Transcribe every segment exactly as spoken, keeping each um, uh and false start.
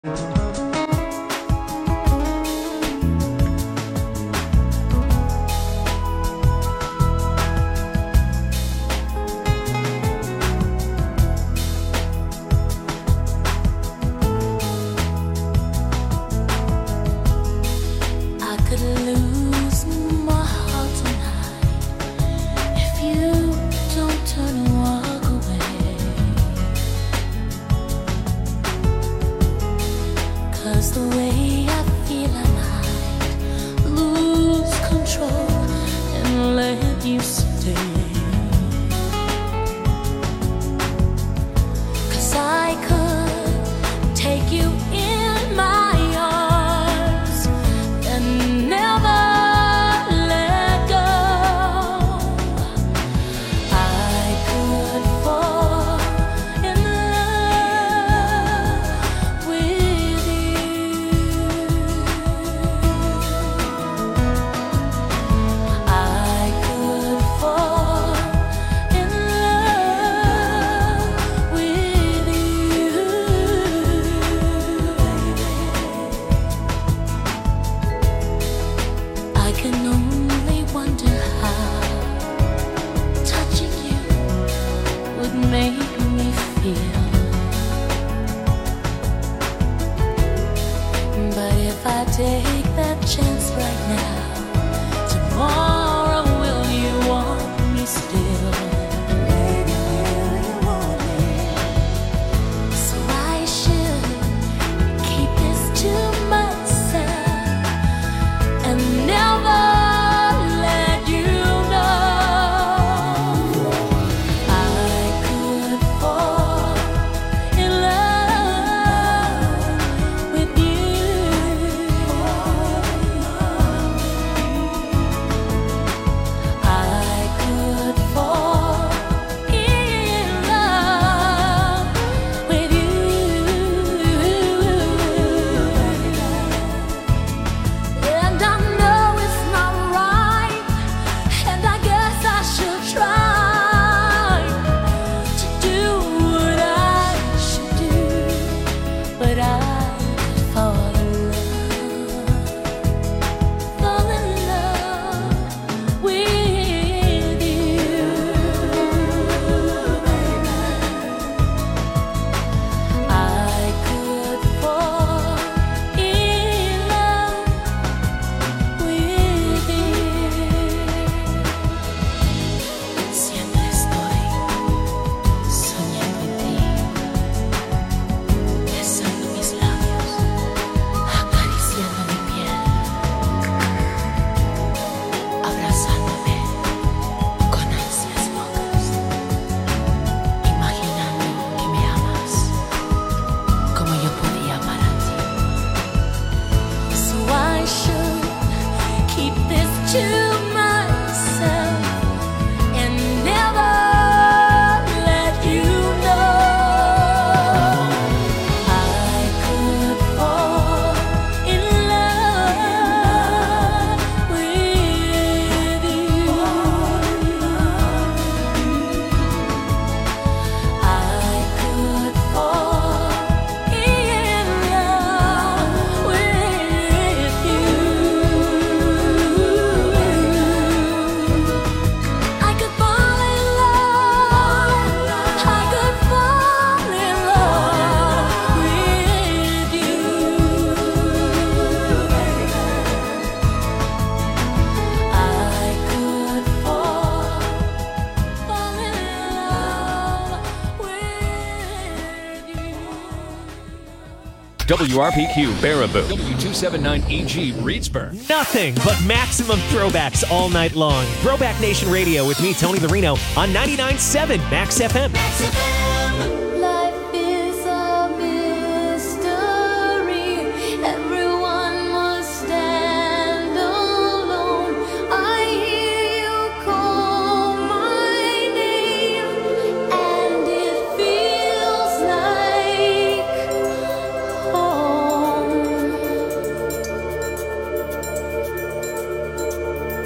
W R P Q Baraboo. W two seventy-nine E G Reedsburg. Nothing but maximum throwbacks all night long. Throwback Nation Radio with me, Tony Larino, on ninety-nine point seven Max F M. Max F M.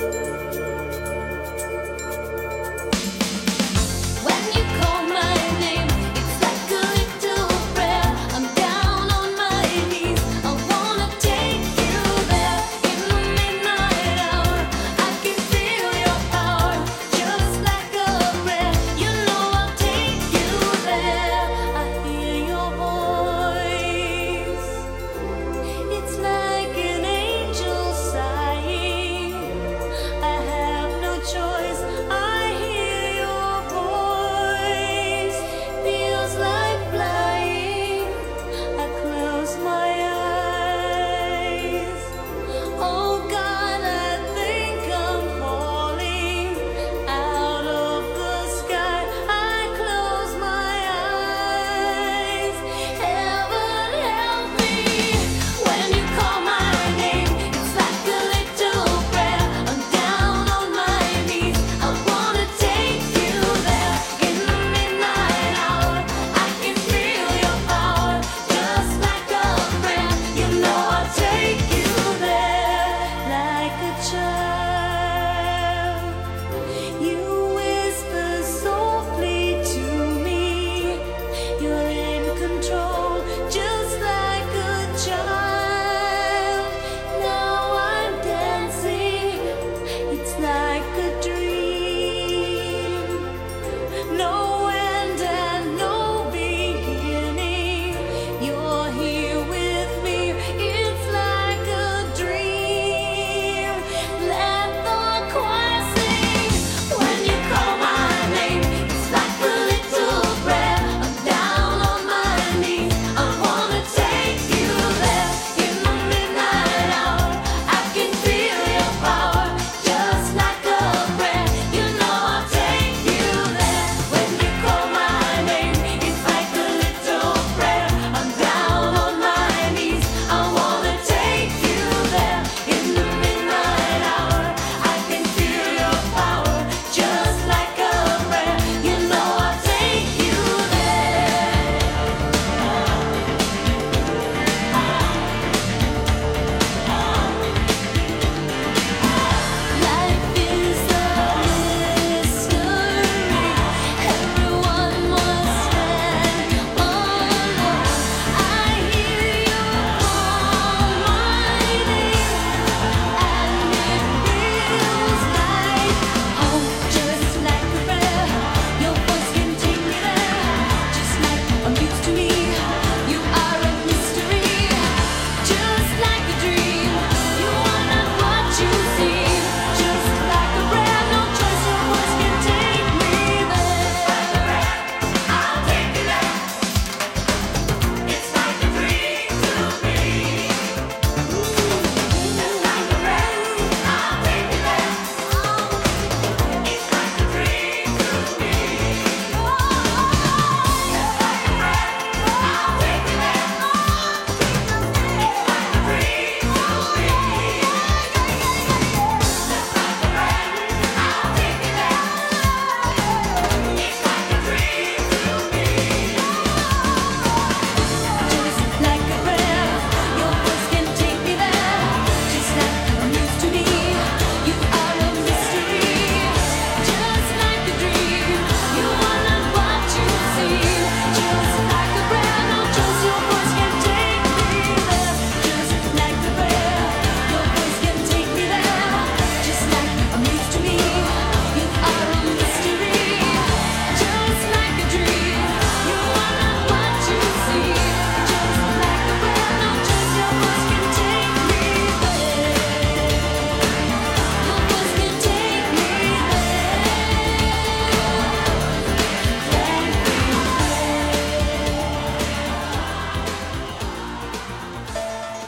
When you call my name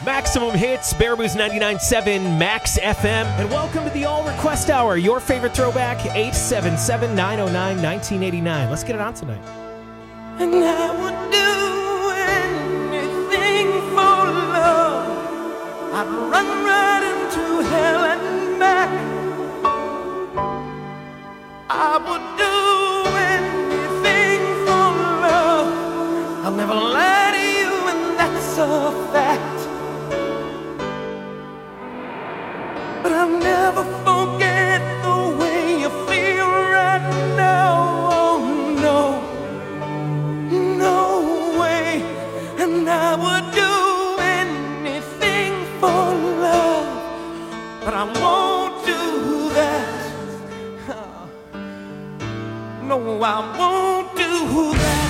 Maximum Hits, Baraboo's ninety-nine point seven Max F M. And welcome to the All Request Hour. Your favorite throwback, eight seven seven, nine oh nine, one nine eight nine. Let's get it on tonight. And I would do anything for love. I'd run right into hell and back. I would do anything for love. I'll never lie to you, and that's a fact. But I'll never forget the way you feel right now. Oh no, no way. And I would do anything for love, but I won't do that. No, I won't do that.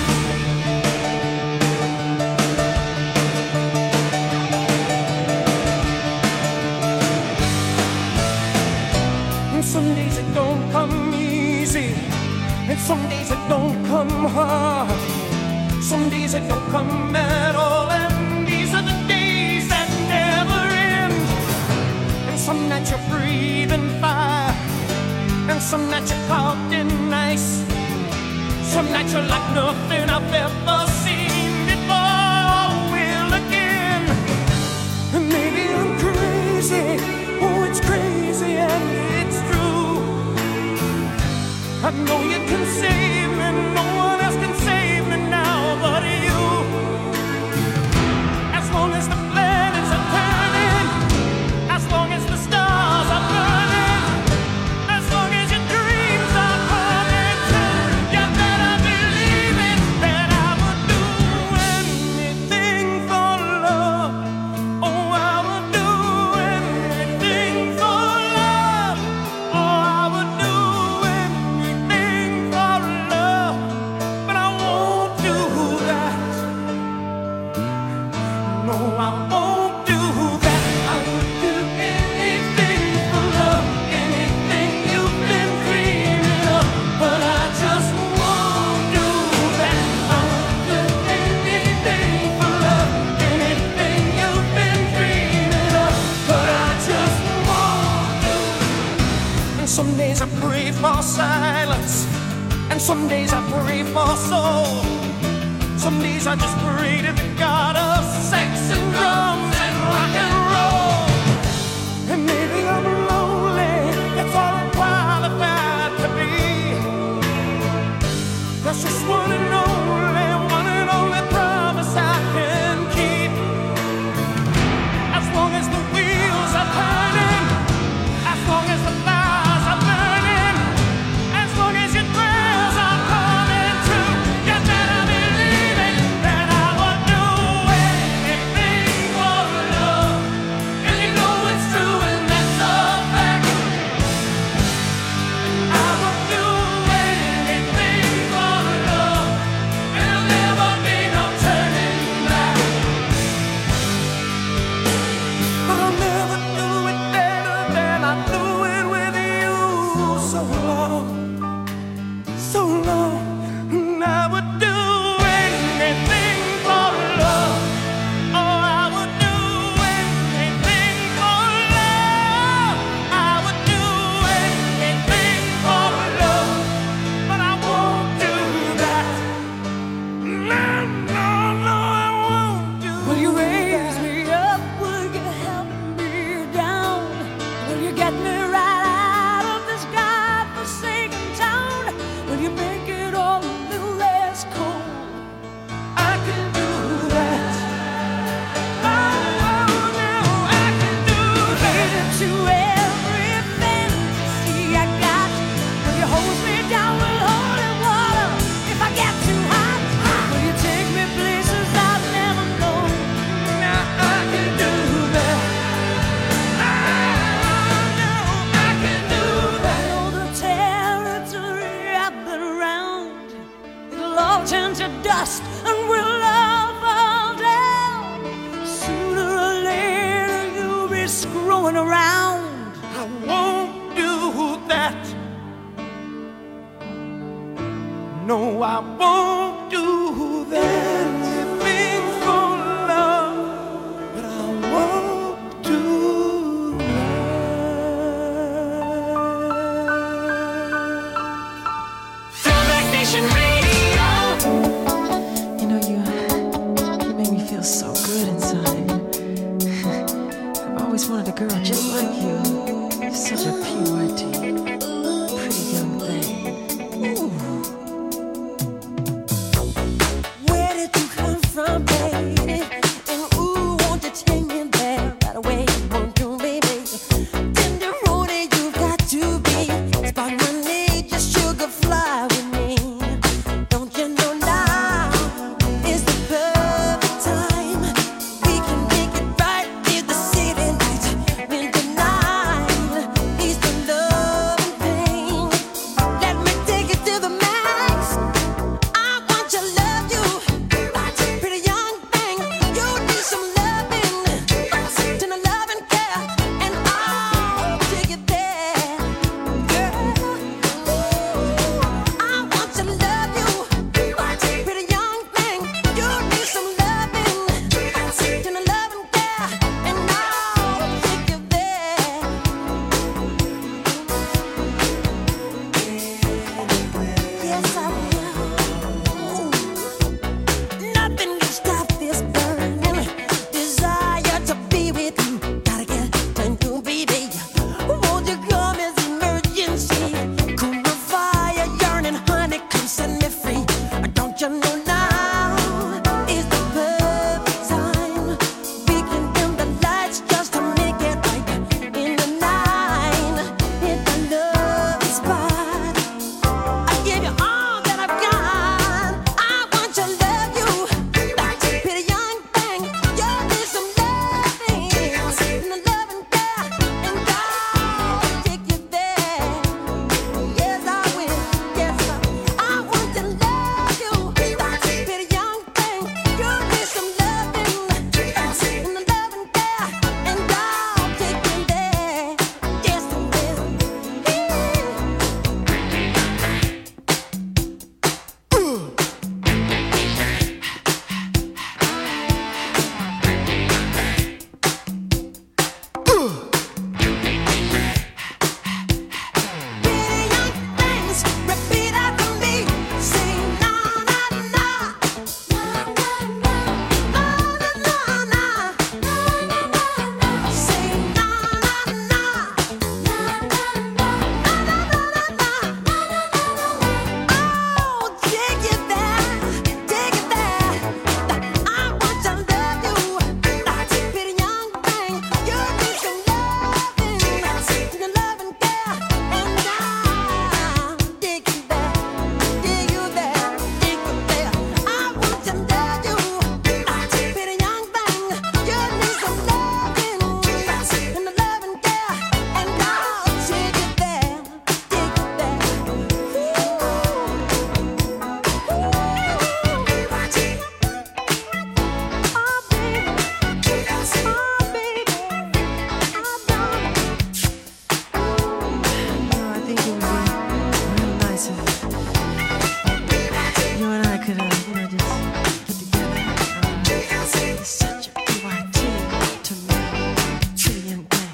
And some days it don't come easy, and some days it don't come hard. Some days it don't come at all, and these are the days that never end. And some nights you're breathing fire, and some nights you're caught in ice. Some nights you're like nothing I've ever seen before. Will again. And maybe I'm crazy. Oh, it's crazy and it's true. I know you can save me. No one else can save me now but you. As long as the planets are turning, as long as the stars are burning, as long as your dreams are coming true, you better believe it, that I would do anything for love. Oh, I would do anything for love. Oh, I would do anything for love, but I won't do that. No, I won't do that. I would do anything for love, anything you've been dreaming of, but I just won't do that. I would do anything for love, anything you've been dreaming of, but I just won't do. And some days I pray for silence, and some days I pray for soul. Some days I just pray to the God of sex and drums and rock and roll. And maybe I'm lonely, that's all I'm qualified to be. That's just one and only, one and only promise I can keep. As long as the wheels are turning, as long as the fires are burning, as long as your prayers are coming true, you better believe it, that I would do anything for love. And you know it's true, and that's a fact. I would do anything for love, and there'll never be no turning back. But I'll never do it better than I do it with you. So long, so long, and I would do anything for love. Oh, I would do anything for love. I would do anything for love, but I won't do that. No, no, no, I won't do that. Will you raise me up? Will you help me down? Will you get me right out of this godforsaken town? Will you make it all a little less cold? I can do that. Oh, no, I can do that. To every fantasy I got, will you hold me down with holy water if I get too hot? Will you take me places I've never known? Now I can do that. Oh, no, I can do I that. know the territory I've been around. It'll all turn to dust and we'll all fall down. Sooner or later you'll be screwing around. I won't do that. No, I won't do that. Anything for love, but I won't. always wanted a girl just like you. You're such a P Y T, pretty young thing. Ooh. Where did you come from, baby? And ooh, won't you take me there right away? Won't you, baby? Tenderoni, you've got to be. Spark my need, just sugar fly with me. Don't you know now is the perfect time? We can make it right in the city lights. When the night is the love and pain. Let me take it to the max. I want to love you, pretty young thing. You need some loving, tender love and care, and I'll take it there, girl. Ooh, I want to love you, pretty young thing. You need some loving, tender love and care, and I'll take you there. Yes, I will. Ooh. Nothing can stop this burning desire to be with you. Gotta get to you, baby. Won't you come as emergency? Cool the fire, yearning, honey, come set me free. Don't you know now is the perfect time? We can dim the lights just to make it right in the night. Hit the love spot. I give you all that I've got. I want to love you, pretty young thing. You need some loving, and the love and care, and I'll take you there. Yes, I will. Yes, I, I want to love you, pretty young thing. You need some loving, and the love and care, and I'll take you there. Yes, I will. Pretty young things, repeat after me. Say na na na, na na na, na na na, na na na. Say na na na, na na na, na na na, na na na. Oh, take it there, take it there. I want to love you, pretty young thing. You need some loving, the love and care, and I'll take you there, take you there, take you there. I want to love you, pretty young thing. You need some loving, and the love and care, and I'll take you there, take you there. No, I think it would be real nice if you and I could, uh, you know, just get together. Uh, it's such a P Y T to me, pretty young thing.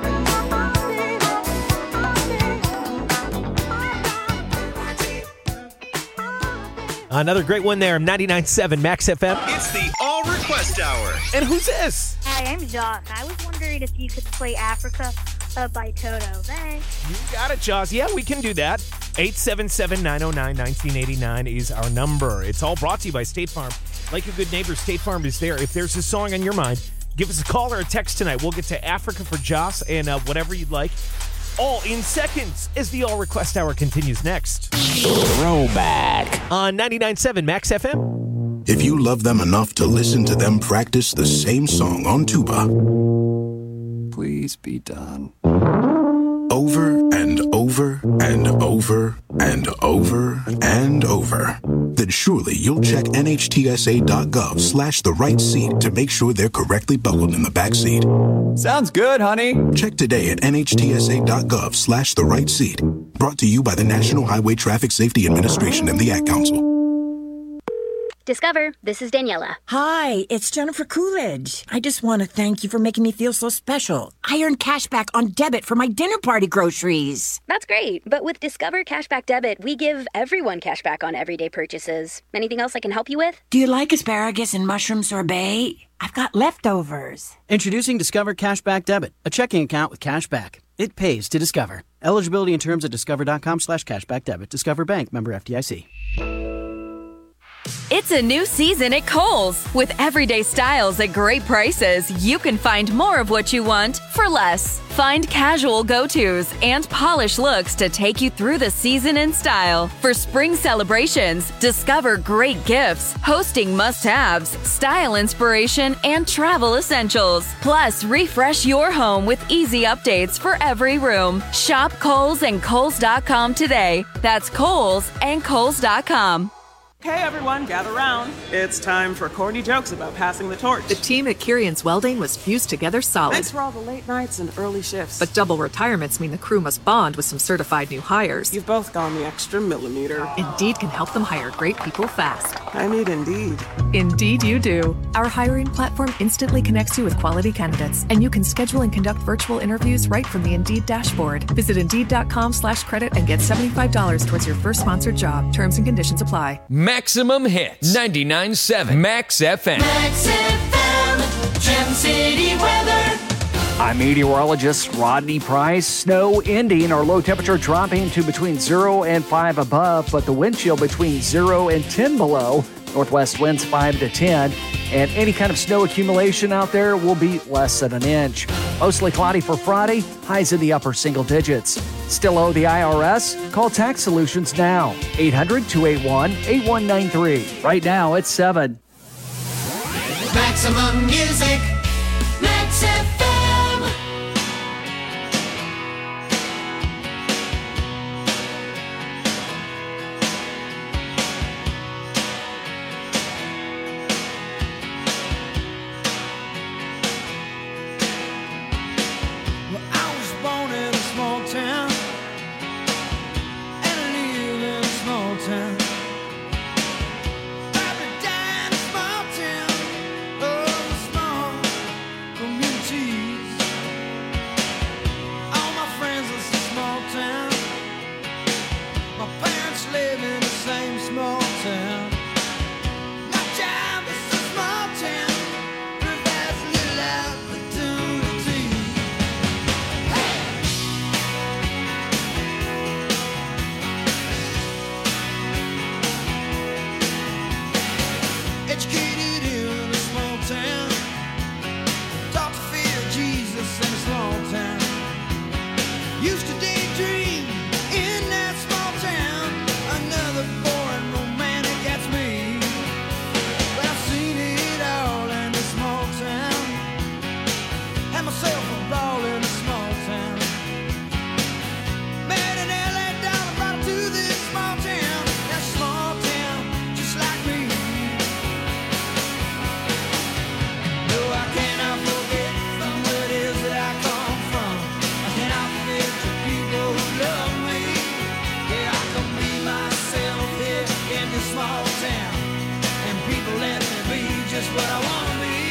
Another great one there, ninety-nine point seven Max F M. It's the All Request Hour. And who's this? Hi, I'm Josh. I was wondering if you could play Africa uh, by Toto. Thanks. You got it, Jaws. Yeah, we can do that. eight seven seven, nine oh nine, one nine eight nine is our number. It's all brought to you by State Farm. Like a good neighbor, State Farm is there. If there's a song on your mind, give us a call or a text tonight. We'll get to Africa for Joss and uh, whatever you'd like. All in seconds as the All Request Hour continues next. Throwback. On ninety-nine point seven Max F M. If you love them enough to listen to them practice the same song on tuba Please be done. over and over and over and over and over, then surely you'll check nhtsa.gov slash the right seat to make sure they're correctly buckled in the back seat. Sounds good, honey. Check today at nhtsa.gov slash the right seat. Brought to you by the National Highway Traffic Safety Administration and the Ad Council. Discover, this is Daniela. Hi, it's Jennifer Coolidge. I just want to thank you for making me feel so special. I earned cash back on debit for my dinner party groceries. That's great, but with Discover Cashback Debit, we give everyone cash back on everyday purchases. Anything else I can help you with? Do you like asparagus and mushroom sorbet? I've got leftovers. Introducing Discover Cashback Debit, a checking account with cash back. It pays to Discover. Eligibility and terms at discover.com slash cashback debit. Discover Bank, member F D I C. It's a new season at Kohl's. With everyday styles at great prices, you can find more of what you want for less. Find casual go-tos and polished looks to take you through the season in style. For spring celebrations, discover great gifts, hosting must-haves, style inspiration, and travel essentials. Plus, refresh your home with easy updates for every room. Shop Kohl's and Kohl's dot com today. That's Kohl's and Kohl's dot com. Okay, everyone, gather round. It's time for corny jokes about passing the torch. The team at Kirian's Welding was fused together solid. Thanks for all the late nights and early shifts. But double retirements mean the crew must bond with some certified new hires. You've both gone the extra millimeter. Indeed can help them hire great people fast. I need Indeed. Indeed you do. Our hiring platform instantly connects you with quality candidates, and you can schedule and conduct virtual interviews right from the Indeed dashboard. Visit Indeed.com slash credit and get seventy-five dollars towards your first sponsored job. Terms and conditions apply. Maximum Hits ninety-nine point seven Max F M. Max F M, Gem City weather. I'm meteorologist Rodney Price. Snow ending or low temperature dropping to between zero and five above, but the wind chill between zero and ten below. Northwest winds five to ten. And any kind of snow accumulation out there will be less than an inch. Mostly cloudy for Friday, highs in the upper single digits. Still owe the I R S? Call Tax Solutions now. eight hundred, two eight one, eight one nine three. Right now, it's seven. Maximum music, Max F M. Well, I was born in a small town and I live in a small town. Probably died in a small town. Oh, small communities. All my friends live in a small town. My parents live in the same small town. My job is a small town. Provides little opportunity. Educated in a small town, taught to fear Jesus in a small town. Used to daydream in that small town. Another boring romantic, that's me. But I've seen it all in a small town. Had myself a ball in a small town. Met an L A dollar, brought her to this small town. That small town, just like me. No, I cannot forget from where it is that I come from. I cannot forget the people who love me. Yeah, I can be myself here in this small town, and people let me be just what I want to be.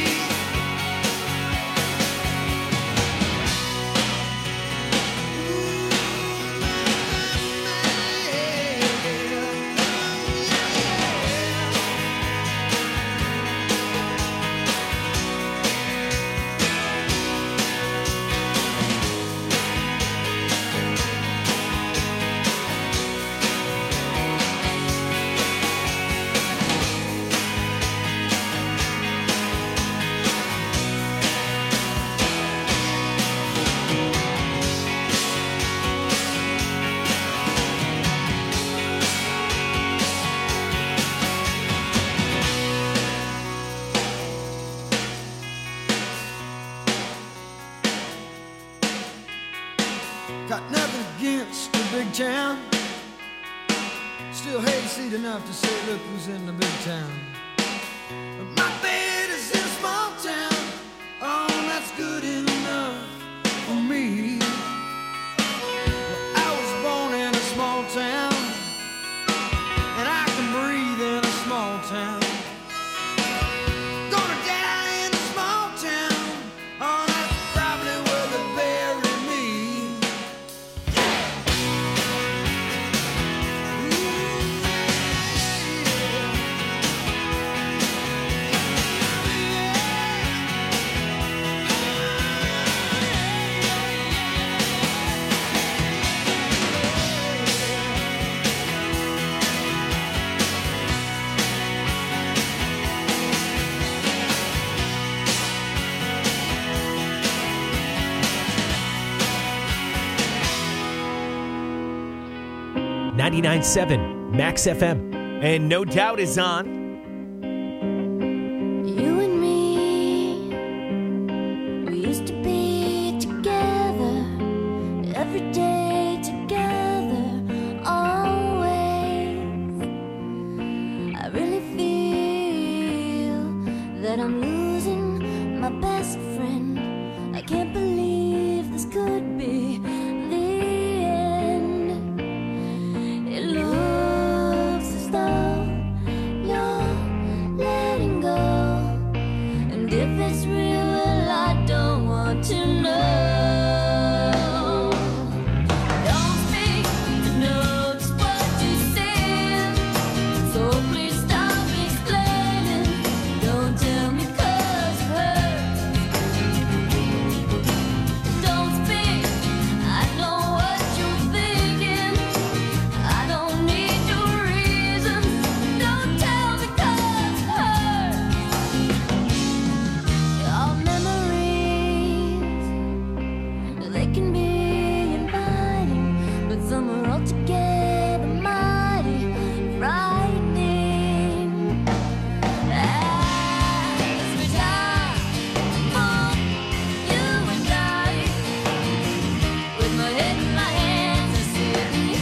Got nothing against the big town. Still hayseed enough to say, look who's in the big town. But my bed is in a small town. Oh, that's good enough for me. Well, I was born in a small town, and I can breathe in a small town. ninety-nine point seven Max F M. And No Doubt is on. You and me, we used to be together, every day together, always. I really feel that I'm losing my best friend. I can't believe this could be the end. It looks as though you're letting go, and if it's real, well, I don't want to know. Don't speak to know just what you said, so please stop explaining. Don't tell me 'cause it hurts. Don't speak, I know what you're thinking. I don't need your reasons. Don't tell me 'cause it hurts. Our memories, they can be inviting, but some are altogether mighty frightening. As we die for you and I, with my head in my hands, I sit and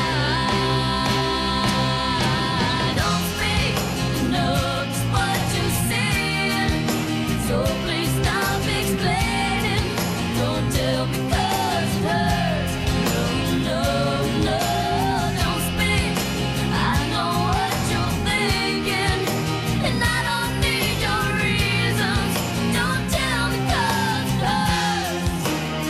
cry. Don't speak, you know just what you said, so please stop explaining. Don't tell me 'cause it hurts. No, no, no, don't speak. I know what you're thinking, and I don't need your reasons. Don't tell me 'cause it hurts.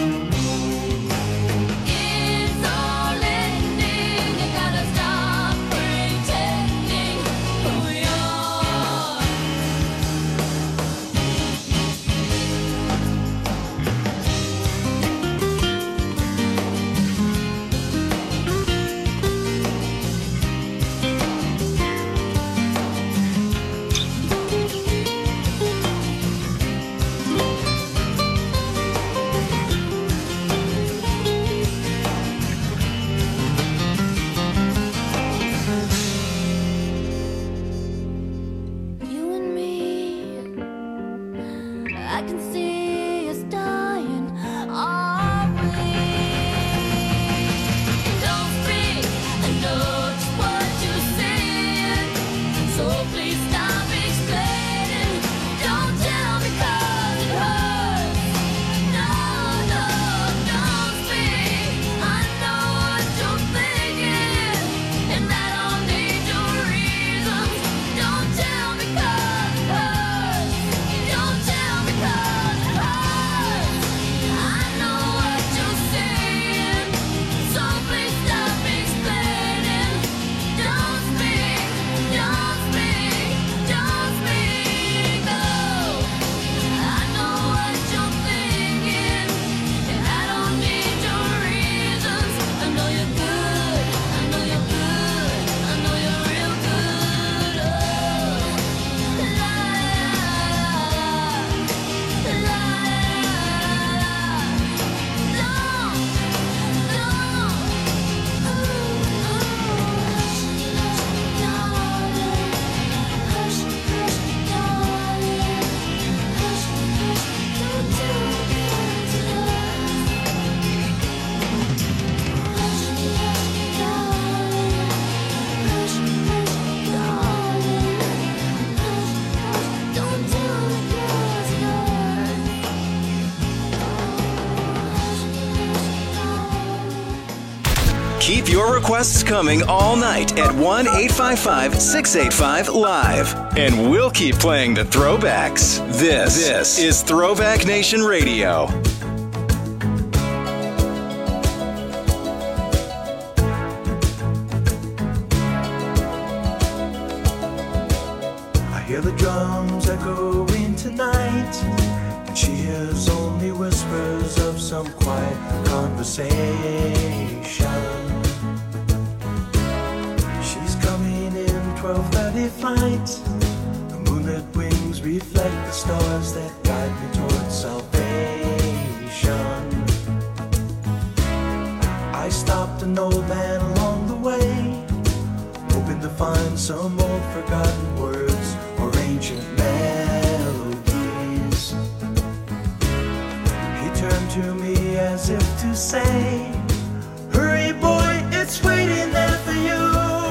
It's all ending. You gotta stop pretending who you are. You and me, I can see us dying, are we? Don't speak, I know just what you said, so please stop explaining. Don't tell me 'cause it hurts. No, no, don't speak. I know what you're thinking, and I don't need your reasons. Don't tell me 'cause it hurts. Don't tell me 'cause it hurts. I know what you're saying, so please stop explaining. Don't speak, don't speak, don't speak. Oh, I know what you're thinking, and I don't need your reasons. I know you're good, I know you're good, I know you're real good. Oh, la la la la. Keep your requests coming all night at one eight five five, six eight five, live. And we'll keep playing the throwbacks. This, this is Throwback Nation Radio. I hear the drums echoing tonight, and she hears only whispers of some quiet conversation. She's coming in twelve thirty flight. The moonlit wings reflect the stars that guide me towards salvation. I stopped an old man along the way. some old forgotten words or ancient melodies. He turned to me as if to say, hurry boy, it's waiting there for you.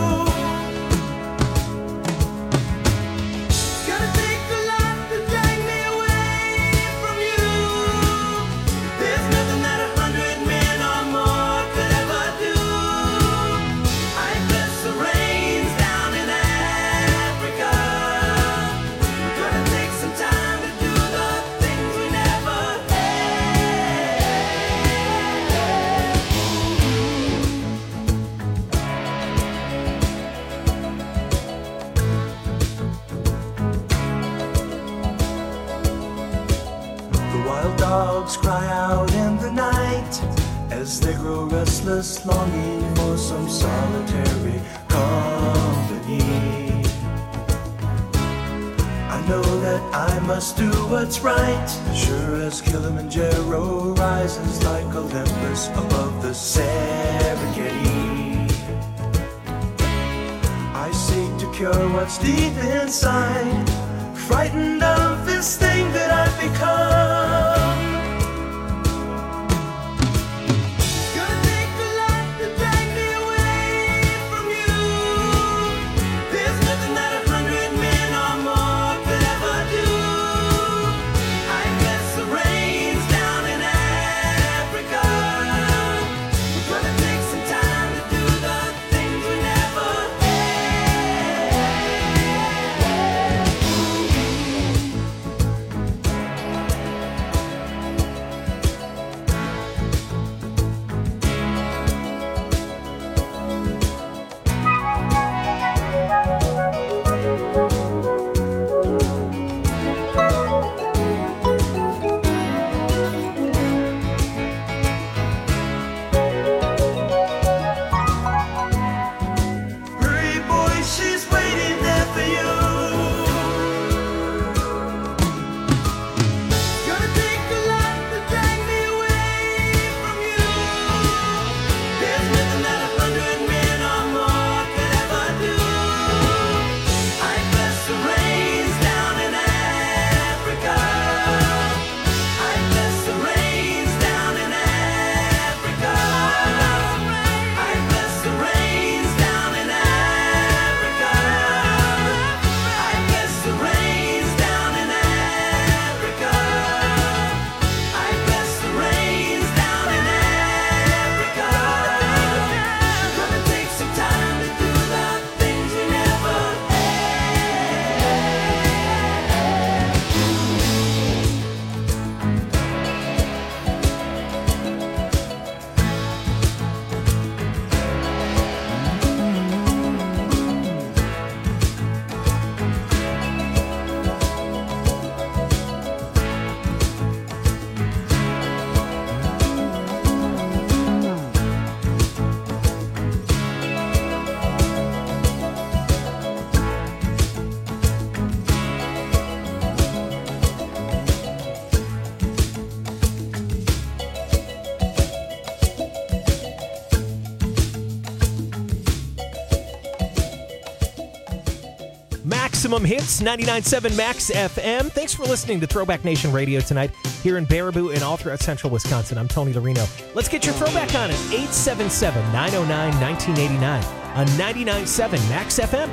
Dogs cry out in the night as they grow restless, longing for some solitary company. I know that I must do what's right, sure as Kilimanjaro rises like Olympus above the Serengeti. I seek to cure what's deep inside, frightened of this thing that I've become. Maximum Hits, ninety-nine point seven Max F M. Thanks for listening to Throwback Nation Radio tonight here in Baraboo and all throughout central Wisconsin. I'm Tony Larino. Let's get your throwback on it. eight seven seven, nine oh nine, nineteen eighty-nine on ninety-nine point seven Max F M.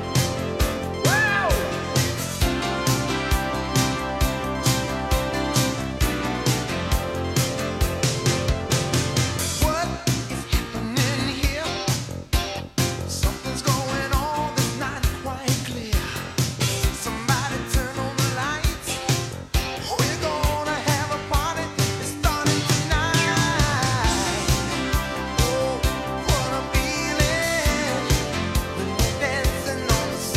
Dancing on the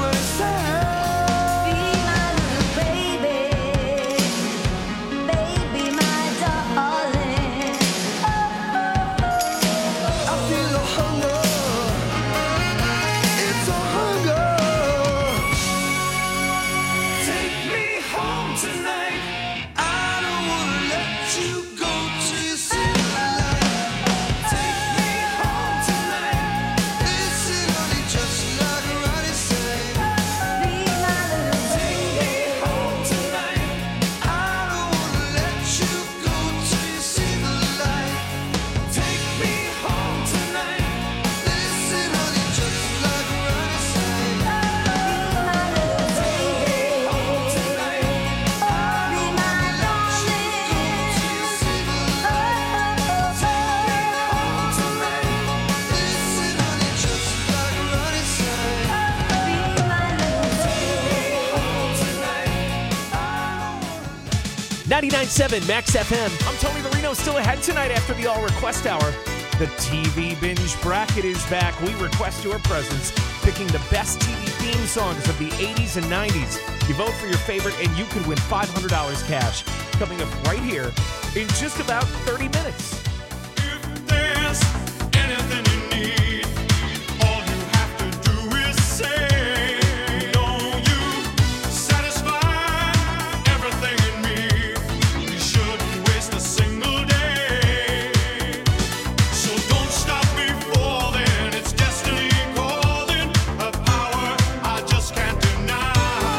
ninety-nine point seven Max F M. I'm Tony Marino, still ahead tonight after the All Request Hour. The T V Binge Bracket is back. We request your presence, picking the best T V theme songs of the eighties and nineties. You vote for your favorite, and you could win five hundred dollars cash. Coming up right here in just about thirty minutes. If there's anything you need, all you have to do is say, know you satisfy everything in me. You shouldn't waste a single day. So don't stop before then. It's destiny calling, a power I just can't deny.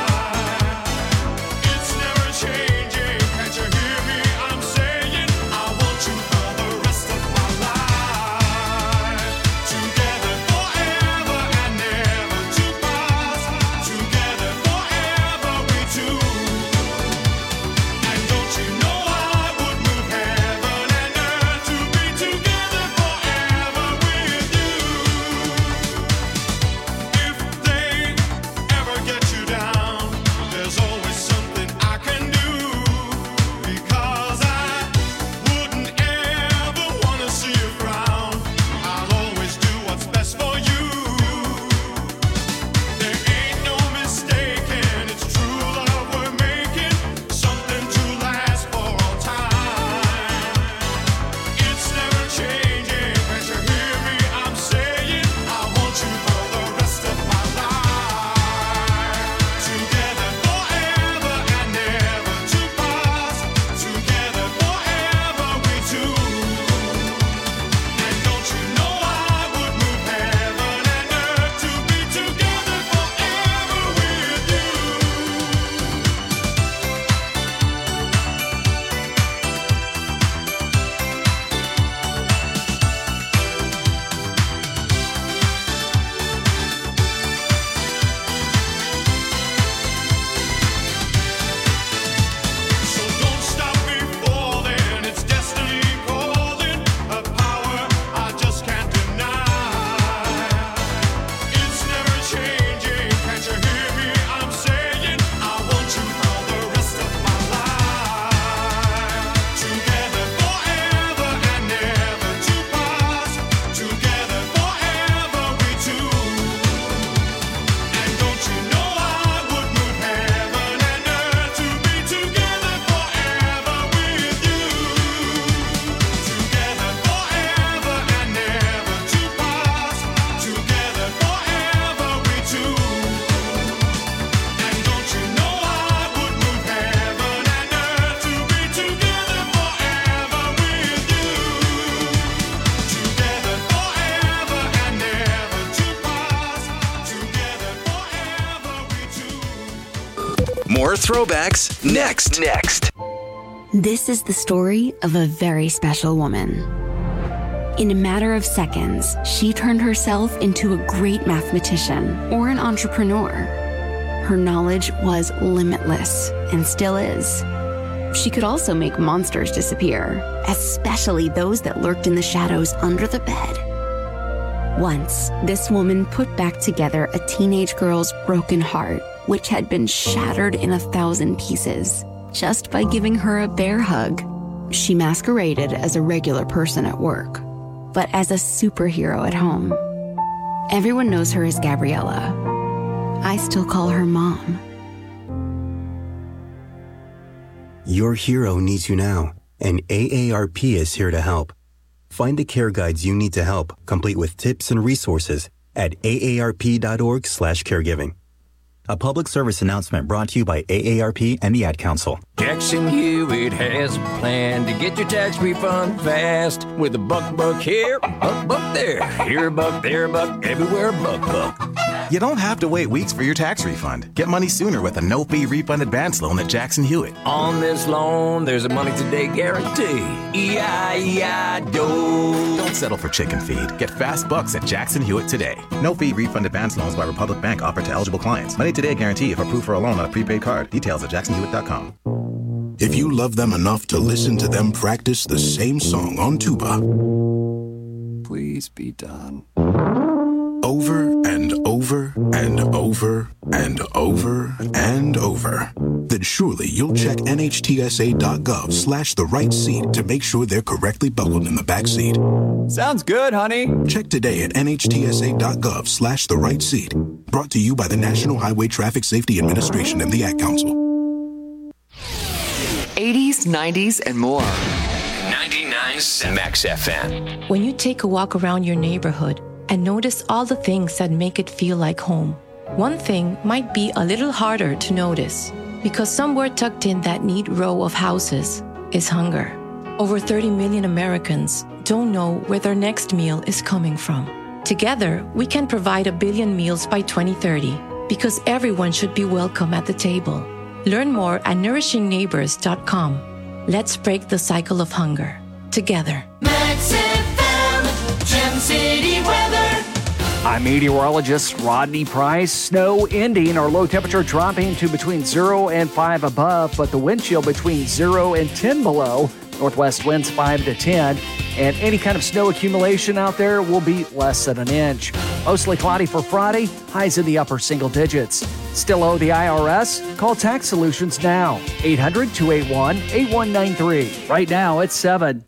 It's never changing. Can't you hear me? I'm saying I want you for the rest of my life. Together forever and never to pass. Together forever we two. And don't you know I would move heaven and earth to be together forever with you. If they ever get you down, there's always something I can do. Because I wouldn't ever wanna see you frown. I'll always do what's best for you. There ain't no mistaking, it's true love we're making, something to last for all time. It's never changing, can't you hear me? I'm saying I want you for the rest of my life. Together forever and never to pass. Together forever we two. And don't you know I would move heaven and earth to be together forever with you. So don't stop before then. It's destiny calling, a power I just can't deny. It's never changing. Can't you hear me? I'm saying I want you for the rest of my life. Together forever and never to pass. Together forever we two. And don't you know I would move heaven and earth to be together forever with you. Together forever and never to pass. Together forever we two. And don't you know I would move heaven and earth to be together forever with you. Together forever and never to pass. Together forever we two. More throwbacks next. Next. This is the story of a very special woman. In a matter of seconds, she turned herself into a great mathematician or an entrepreneur. Her knowledge was limitless and still is. She could also make monsters disappear, especially those that lurked in the shadows under the bed. Once, this woman put back together a teenage girl's broken heart, which had been shattered in a thousand pieces, just by giving her a bear hug. She masqueraded as a regular person at work, but as a superhero at home. Everyone knows her as Gabriella. I still call her Mom. Your hero needs you now, and A A R P is here to help. Find the care guides you need to help, complete with tips and resources at A A R P dot org slash caregiving. A public service announcement brought to you by A A R P and the Ad Council. Jackson Hewitt has a plan to get your tax refund fast with a buck buck here, buck buck there, here a buck, there a buck, everywhere a buck buck. You don't have to wait weeks for your tax refund. Get money sooner with a no-fee refund advance loan at Jackson Hewitt. On this loan, there's a money today guarantee. E I E I D O. Don't settle for chicken feed. Get fast bucks at Jackson Hewitt today. No-fee refund advance loans by Republic Bank offered to eligible clients. Money today guarantee if approved for a loan on a prepaid card. Details at jackson hewitt dot com. If you love them enough to listen to them practice the same song on tuba, Please be done. over and over and over and over and over, then surely you'll check N H T S A dot gov slash the right seat to make sure they're correctly buckled in the back seat. Sounds good, honey. Check today at N H T S A dot gov slash the right seat. Brought to you by the National Highway Traffic Safety Administration and the Ad Council. eighties, nineties, and more. ninety-nine point seven Max F M. When you take a walk around your neighborhood and notice all the things that make it feel like home, one thing might be a little harder to notice because somewhere tucked in that neat row of houses is hunger. Over thirty million Americans don't know where their next meal is coming from. Together, we can provide a billion meals by twenty thirty because everyone should be welcome at the table. Learn more at nourishing neighbors dot com. Let's break the cycle of hunger together. Max F M, Gem City weather. I'm meteorologist Rodney Price. Snow ending, our low temperature dropping to between zero and five above, but the wind chill between zero and ten below. Northwest winds five to ten, and any kind of snow accumulation out there will be less than an inch. Mostly cloudy for Friday, highs in the upper single digits. Still owe the I R S? Call Tax Solutions now. eight hundred, two eight one, eight one nine three. Right now, it's seven.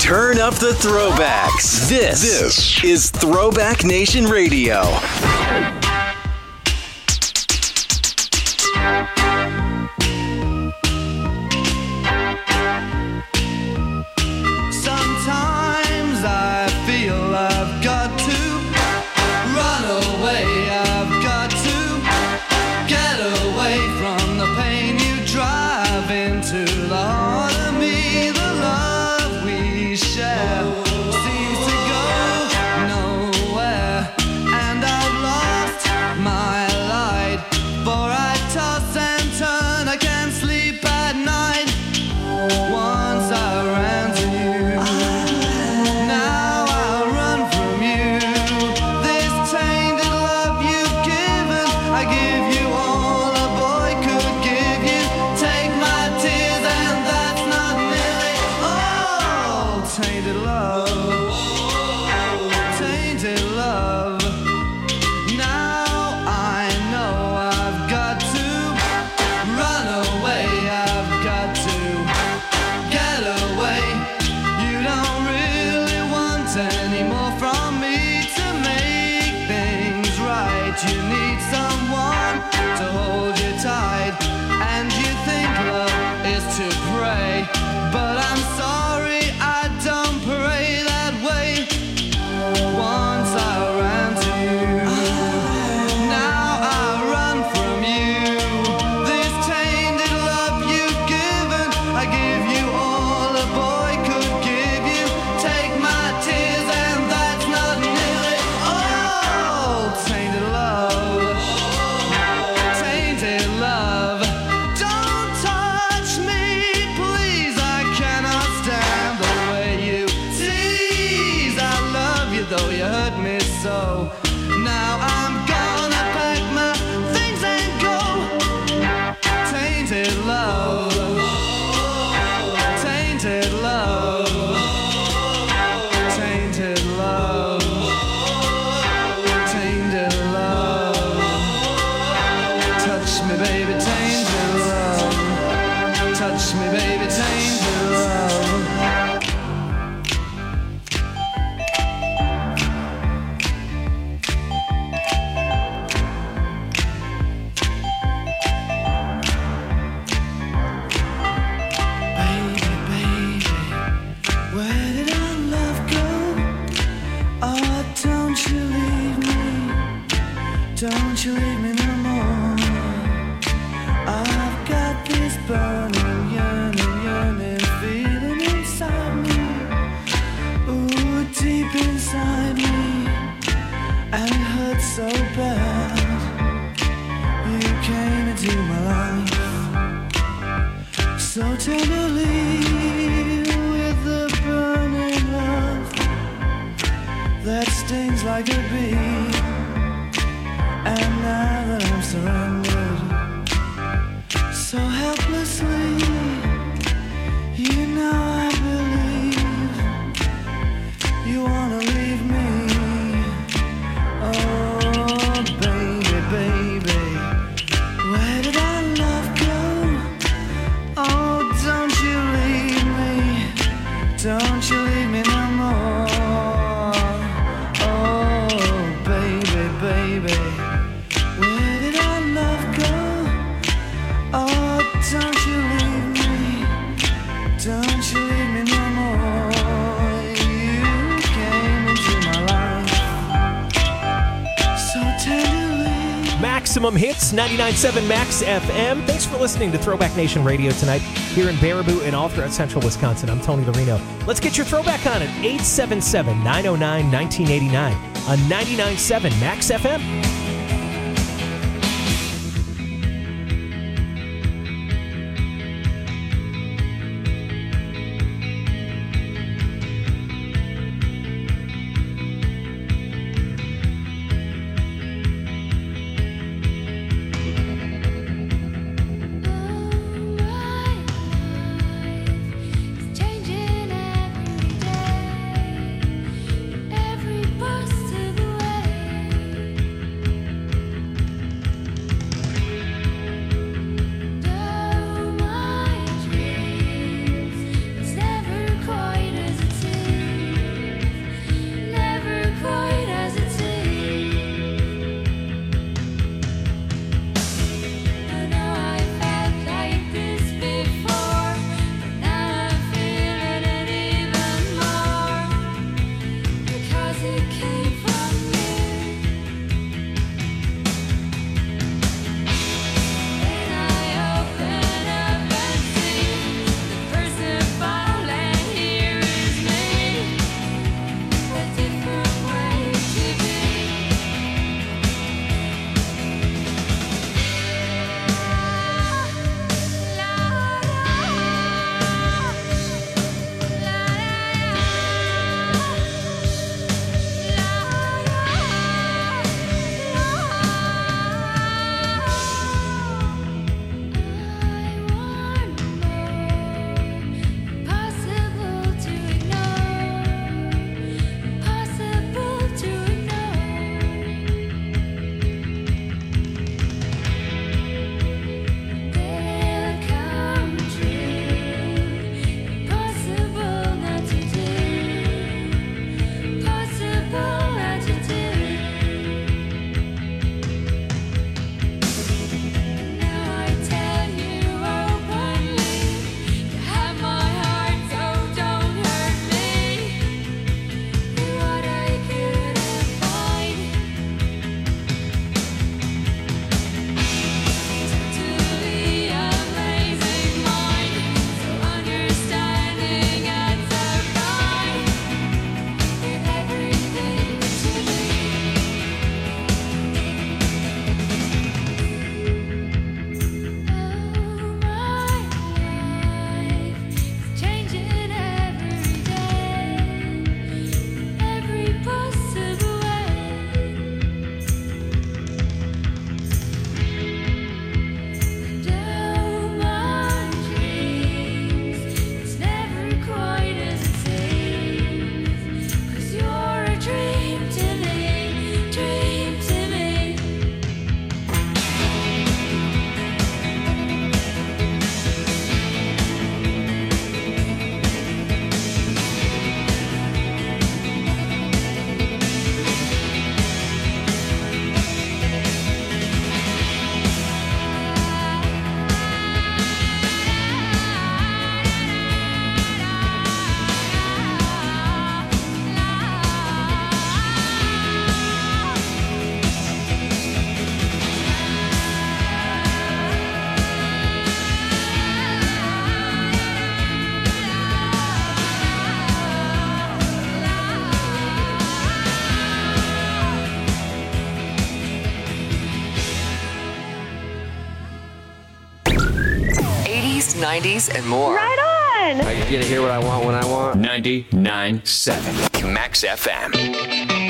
Turn up the throwbacks. This, this is Throwback Nation Radio. Sometimes I feel I've got to run away. I've got to get away from the pain you drive into the heart of me. The love we share seems to go nowhere, and I've lost my light, for I toss and turn, I can't sleep at night. Once I ran to you, now I run from you. This tainted love you've given, I give you all a boy could give you. Take my tears and that's not nearly all. Tainted love, tainted love. Now I know I've got to run away. I've got to get away. You don't really want any more from me to make things right. You need someone to hold you tight, and you think love is to pray, but I'm sorry, I don't pray that way. Once I ran to you, now I run from you. This tainted love you've given, I give you all a boy could give you. Take my tears and that's not nearly all. Tainted love, tainted love. Don't touch me, please, I cannot stand the way you tease. I love you though you hurt me so. Now I'm gonna pack my things and go. Tainted love, tainted love, tainted love, tainted love. Touch me, baby, tainted love. Touch me, baby, tainted love. Baby, baby, where did our love go? Oh, don't you leave me, don't you leave me no more. I've got this burning, yearning, yearning feeling inside me. Ooh, deep inside me, and it hurts so bad. You came into my life so tenderly, with the burning love that stings like a bee. And now that I'm surrendered so helplessly, you know I believe you wanna leave me. Oh, baby, baby, where did our love go? Oh, don't you leave me, don't you leave me no more. Oh, baby, baby, where did our love go? Oh, don't you leave me, don't you leave me no more. You came into my life so tenderly. Maximum Hits, ninety-nine point seven Max F M. Thanks for listening to Throwback Nation Radio tonight here in Baraboo and all throughout central Wisconsin. I'm Tony Lorino. Let's get your throwback on at eight seven seven, nine oh nine, nineteen eighty-nine on ninety-nine point seven Max F M. Every possible way. nineties, and more. Right on! I get to hear what I want when I want. ninety-nine point seven Max F M.